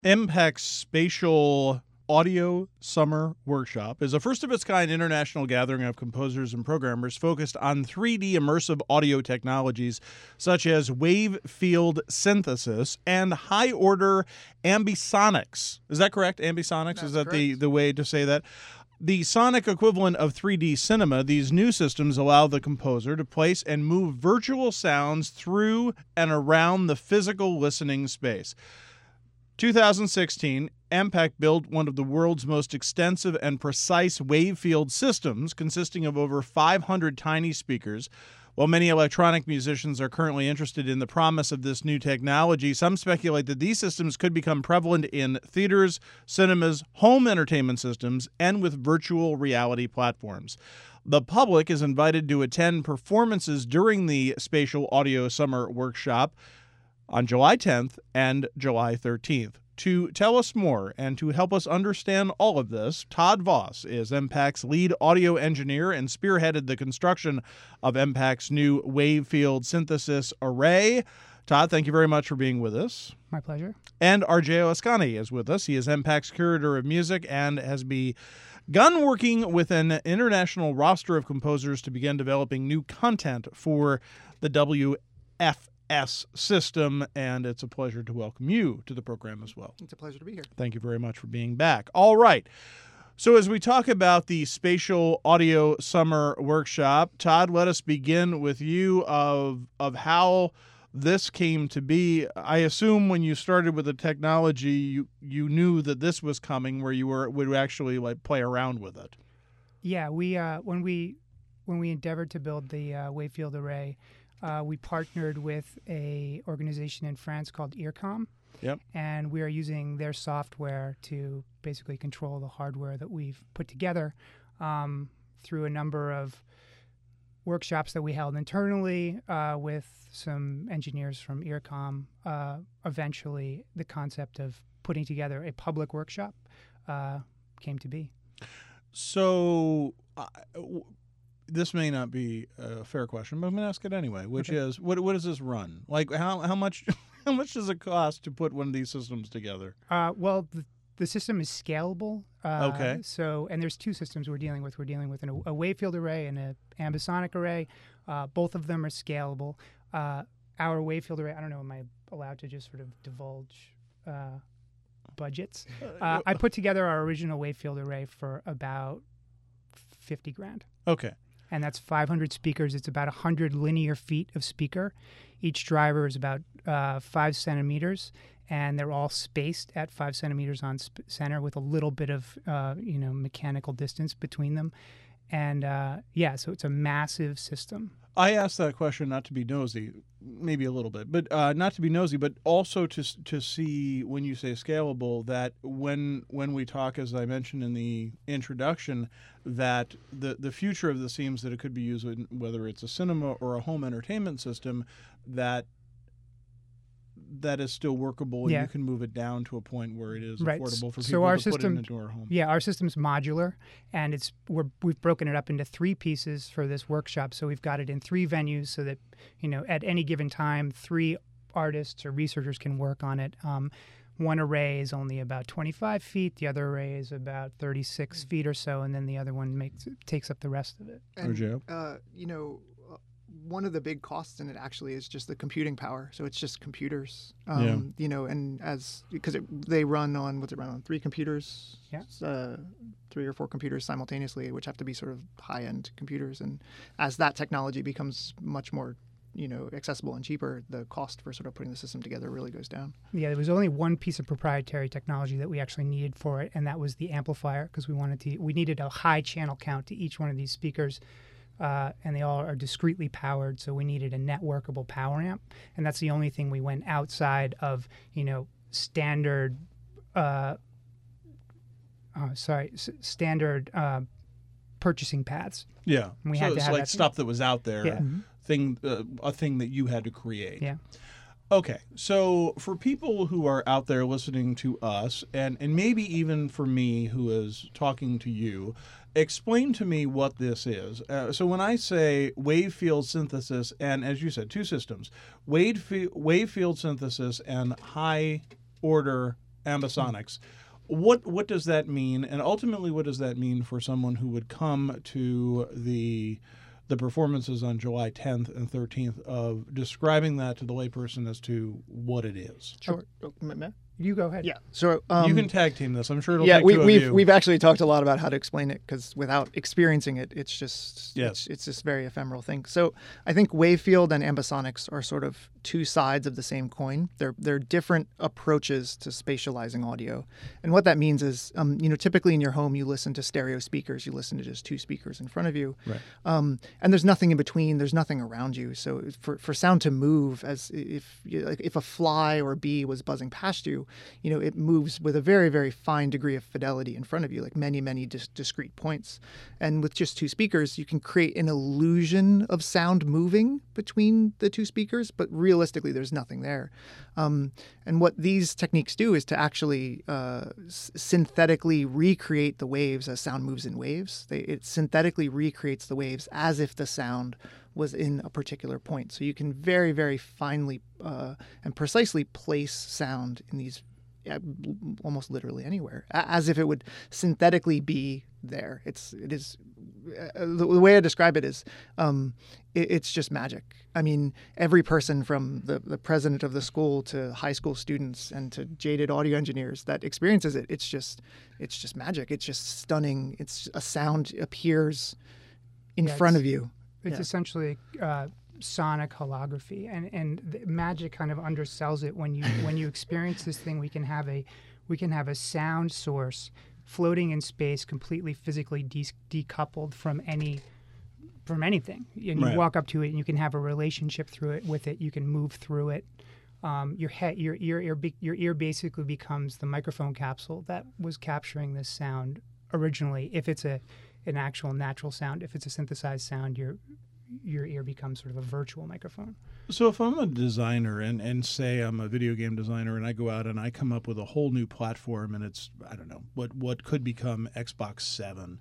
MPEC's Spatial Audio Summer Workshop is a first-of-its-kind international gathering of composers and programmers focused on 3D immersive audio technologies such as wave field synthesis and high-order ambisonics. Is that correct? Ambisonics? That's Is that correct. the way to say that? The sonic equivalent of 3D cinema, these new systems allow the composer to place and move virtual sounds through and around the physical listening space. 2016, MPEC built one of the world's most extensive and precise wave field systems, consisting of over 500 tiny speakers. While many electronic musicians are currently interested in the promise of this new technology, some speculate that these systems could become prevalent in theaters, cinemas, home entertainment systems, and with virtual reality platforms. The public is invited to attend performances during the Spatial Audio Summer Workshop on July 10th and July 13th. To tell us more and to help us understand all of this, Todd Voss is MPEC's lead audio engineer and spearheaded the construction of MPEC's new wave field synthesis array. Todd, thank you very much for being with us. My pleasure. And Argeo Ascani is with us. He is MPEC's curator of music and has begun working with an international roster of composers to begin developing new content for the WFS system, and it's a pleasure to welcome you to the program as well. It's a pleasure to be here. Thank you very much for being back. All right. So as we talk about the Spatial Audio Summer Workshop, Todd, let us begin with you of how this came to be. I assume when you started with the technology, you knew that this was coming, where you would actually like play around with it. Yeah, we when we endeavored to build the Wavefield array, we partnered with a organization in France called Earcom. Yep. And we are using their software to basically control the hardware that we've put together through a number of workshops that we held internally with some engineers from Earcom. Eventually, the concept of putting together a public workshop came to be. So this may not be a fair question, but I'm going to ask it anyway, which is, what does this run? Like, how much how much does it cost to put one of these systems together? Well, the system is scalable. Okay. So, and there's two systems we're dealing with. We're dealing with a wavefield array and an ambisonic array. Both of them are scalable. Our wavefield array, I don't know, am I allowed to just sort of divulge budgets? I put together our original wavefield array for about $50,000. Okay. And that's 500 speakers. It's about 100 linear feet of speaker. Each driver is about 5 centimeters, and they're all spaced at 5 centimeters on center with a little bit of mechanical distance between them. And so it's a massive system. I asked that question not to be nosy, maybe a little bit, but not to be nosy, but also to see, when you say scalable, that when we talk, as I mentioned in the introduction, that the future of this seems that it could be used in, whether it's a cinema or a home entertainment system, that is still workable, and you can move it down to a point where it is affordable for people to put it into our home. Yeah, our system's modular, and we've broken it up into 3 pieces for this workshop. So we've got it in 3 venues so that, at any given time, 3 artists or researchers can work on it. One array is only about 25 feet, the other array is about 36 feet or so, and then the other one takes up the rest of it. And, one of the big costs in it actually is just the computing power. So it's just computers, and because they run on, 3 computers, 3 or 4 computers simultaneously, which have to be sort of high-end computers. And as that technology becomes much more, accessible and cheaper, the cost for sort of putting the system together really goes down. Yeah, there was only one piece of proprietary technology that we actually needed for it, and that was the amplifier, because we needed a high channel count to each one of these speakers. And they all are discretely powered, so we needed a networkable power amp, and that's the only thing we went outside of, standard, standard purchasing paths. Yeah, we so had to it's have like stuff that was out there, a thing that you had to create. Yeah. Okay, so for people who are out there listening to us, and maybe even for me who is talking to you, explain to me what this is. So when I say wave field synthesis, and as you said, 2 systems, wave field synthesis and high order Ambisonics. What does that mean? And ultimately, what does that mean for someone who would come to the performances on July 10th and 13th, of describing that to the layperson as to what it is? Sure. You go ahead. Yeah. So you can tag team this. I'm sure it'll take two of you. we've actually talked a lot about how to explain it, because without experiencing it, it's just Yes. it's this very ephemeral thing. So I think Wavefield and Ambisonics are sort of two sides of the same coin. They're different approaches to spatializing audio, and what that means is, typically in your home you listen to stereo speakers. You listen to just two speakers in front of you, Right. and there's nothing in between. There's nothing around you. So for sound to move, as if a fly or a bee was buzzing past you, it moves with a very, very fine degree of fidelity in front of you, like many, many discrete points. And with just two speakers, you can create an illusion of sound moving between the two speakers, but realistically, there's nothing there. And what these techniques do is to actually synthetically recreate the waves as sound moves in waves. It synthetically recreates the waves as if the sound was in a particular point. So you can very, very finely and precisely place sound in these almost literally anywhere, as if it would synthetically be there. It is the way I describe it is it's just magic. I mean, every person from the president of the school to high school students and to jaded audio engineers that experiences it, it's just magic. It's just stunning. It's a sound appears in front of you. It's essentially sonic holography, and the magic kind of undersells it. When you experience this thing, we can have a sound source floating in space, completely physically decoupled from anything. And you walk up to it, and you can have a relationship with it. You can move through it. Your ear basically becomes the microphone capsule that was capturing this sound originally. If it's an actual natural sound, if it's a synthesized sound, your ear becomes sort of a virtual microphone. So if I'm a designer and say I'm a video game designer, and I go out and I come up with a whole new platform, and it's, I don't know, what could become Xbox 7,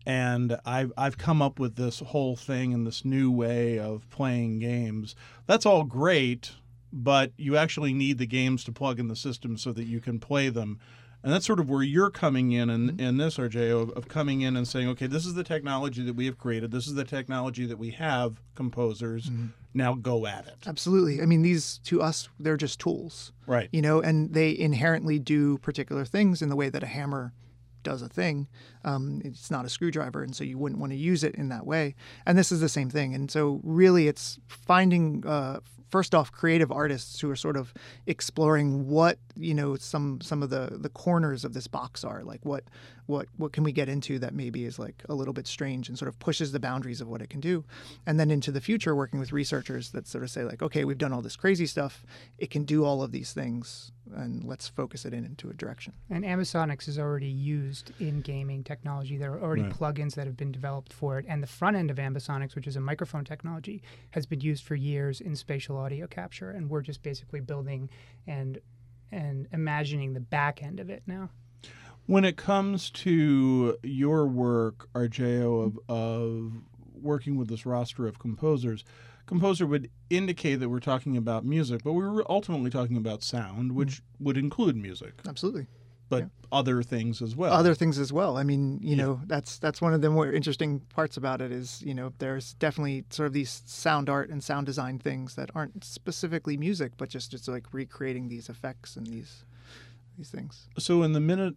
and I've come up with this whole thing and this new way of playing games, that's all great, but you actually need the games to plug in the system so that you can play them. And that's sort of where you're coming in this, RJ, of coming in and saying, okay, this is the technology that we have created. This is the technology that we have, composers. Now go at it. Absolutely. I mean, these, to us, they're just tools. Right. And they inherently do particular things in the way that a hammer does a thing. It's not a screwdriver, and so you wouldn't want to use it in that way. And this is the same thing. And so really it's finding first off, creative artists who are sort of exploring what some of the corners of this box are, like what can we get into that maybe is like a little bit strange and sort of pushes the boundaries of what it can do, and then into the future working with researchers that sort of say like, okay, we've done all this crazy stuff, it can do all of these things, and let's focus it into a direction. And Ambisonics is already used in gaming technology. There are already plugins that have been developed for it, and the front end of Ambisonics, which is a microphone technology, has been used for years in spatial audio capture, and we're just basically building and imagining the back end of it now. When it comes to your work, Argeo, of working with this roster of composers, composer would indicate that we're talking about music, but we were ultimately talking about sound, which would include music. Absolutely. But other things as well. Other things as well. I mean, that's one of the more interesting parts about it is, there's definitely sort of these sound art and sound design things that aren't specifically music, but just like recreating these effects and these things. So in the minute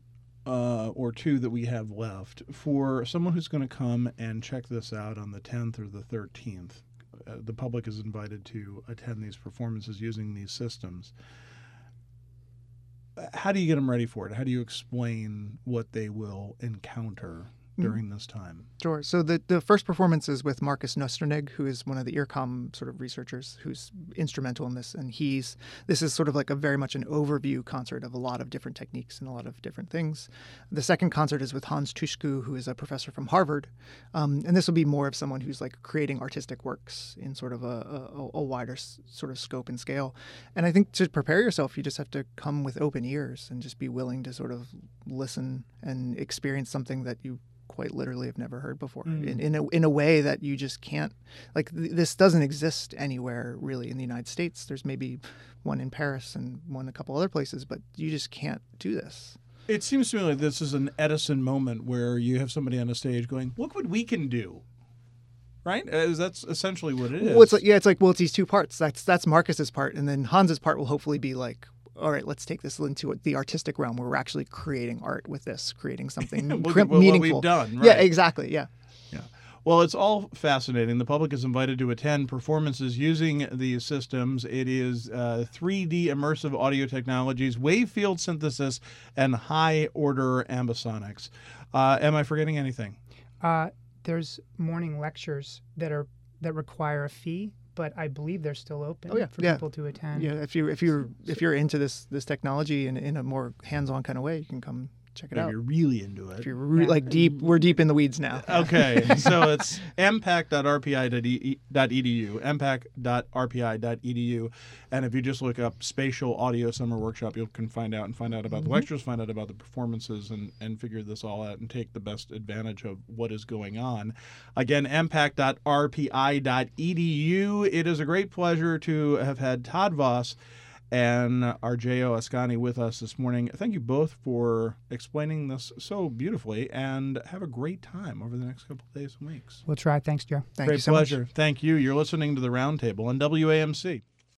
or two that we have left, for someone who's going to come and check this out on the 10th or the 13th, the public is invited to attend these performances using these systems. How do you get them ready for it? How do you explain what they will encounter during this time? Sure. So the first performance is with Marcus Nosternig, who is one of the IRCAM sort of researchers who's instrumental in this. And this is sort of like a very much an overview concert of a lot of different techniques and a lot of different things. The second concert is with Hans Tuschku, who is a professor from Harvard. And this will be more of someone who's like creating artistic works in sort of a wider sort of scope and scale. And I think to prepare yourself, you just have to come with open ears and just be willing to sort of listen and experience something that you quite literally have never heard before in a way that you just can't, like this doesn't exist anywhere really in the United States. There's maybe one in Paris and one a couple other places, but you just can't do this. It seems to me like this is an Edison moment where you have somebody on a stage going, look what we can do. Right? That's essentially what it is. Well, it's these two parts. That's Marcus's part. And then Hans's part will hopefully be like, all right, let's take this into the artistic realm where we're actually creating art with this, creating something meaningful. What we've done, right? Yeah, exactly. Yeah. Well, it's all fascinating. The public is invited to attend performances using these systems. It is 3D immersive audio technologies, wave field synthesis, and high-order ambisonics. Am I forgetting anything? There's morning lectures that require a fee, but I believe they're still open for people to attend. Yeah, if you're into this technology in a more hands-on kind of way, you can come check it out. If you're really into it. If you're we're deep in the weeds now. Okay, so it's mpac.rpi.edu, mpac.rpi.edu, and if you just look up Spatial Audio Summer Workshop, you can find out about the lectures, find out about the performances, and figure this all out and take the best advantage of what is going on. Again, mpac.rpi.edu. It is a great pleasure to have had Todd Voss and Argeo Ascani with us this morning. Thank you both for explaining this so beautifully, and have a great time over the next couple of days and weeks. We'll try. Thanks, Joe. Thank you so much. Great pleasure. Much. Thank you. You're listening to The Roundtable on WAMC.